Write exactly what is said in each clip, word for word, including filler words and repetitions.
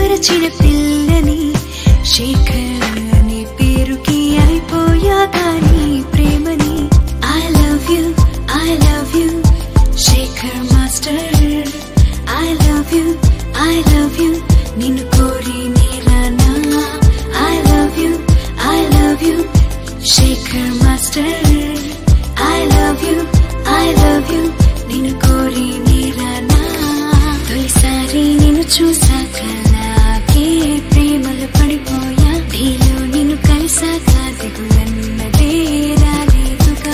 మరచిన పిల్లని శేఖర్ అనే పేరుకి అయిపోయా కానీ ప్రేమని I love you, I love you, Shekhar master I love you, I love you, నిన్ను కోరి నేరానా I love you, I love you, Shekhar master I love you, I love you, నిన్ను కోరి నేరానా తొలిసారి నిన్ను చూసాక నాకే ప్రేమలో పడిపోయా నీలో నిన్ను కలిసాక దిగులన్నదే రాలేదుగా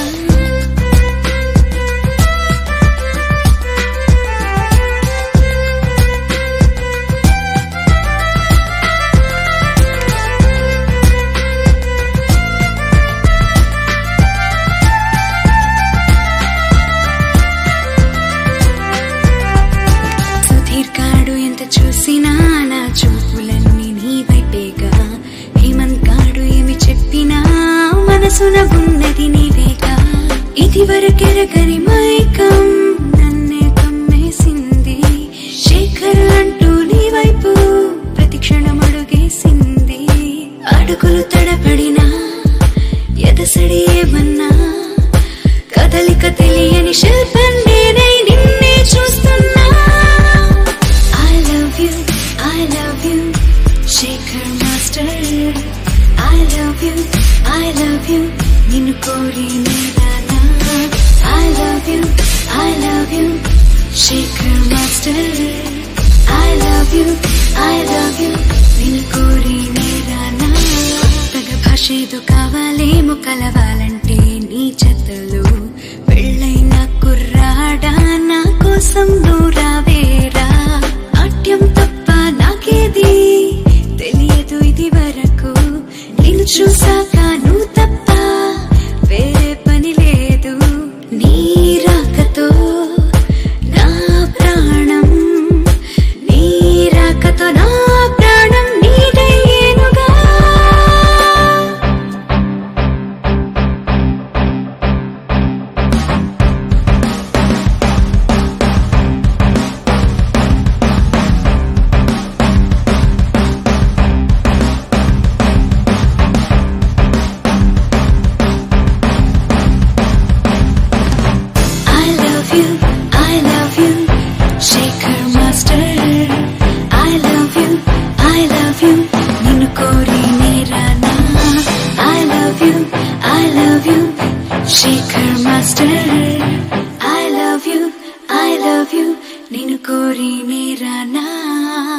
చూసినా నా చూపులన్నీ నీ వైపేగా హేమంత్ గాడు ఏమి చెప్పినా మనసున ఉన్నది నీవేగా ఇది వరకెరగని మైకం నన్నే కమ్మేసింది శేఖర్ అంటూ నీ వైపు ప్రతి క్షణం అడుగేసింది అడుగులు తడబడినా ఎదసడి ఏమన్నా కదలిక తెలియని శిల్పం నేనై నిన్నే చూస్తున్నా Shekhar master I love you, I love you, నిన్ను కోరి నేరానా I love you, I love you, Shekhar master I love you, I love you, నిన్ను కోరి నేరానా తగ భాషేదో కావాలేమో కలవాలంటే నీ జతలు పెళ్ళైన కుర్రాడా నా కోసం నువ్వు రావేరా నాట్యం తప్ప నాకేది తెలియదు ఇది వరకు నిన్ను చూసాక నువ్వు తప్ప వేరే పని లేదు నీ రాకతో నా ప్రాణం నీ రాకతో నా ప్రాణం నీదయ్యేనుగా Shekhar master I love you, I love you, నిన్ను కోరి నేరానా